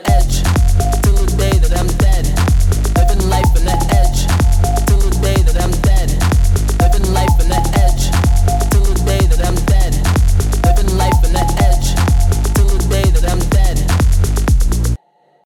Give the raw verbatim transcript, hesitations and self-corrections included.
edge till the day that I'm dead. Living life in the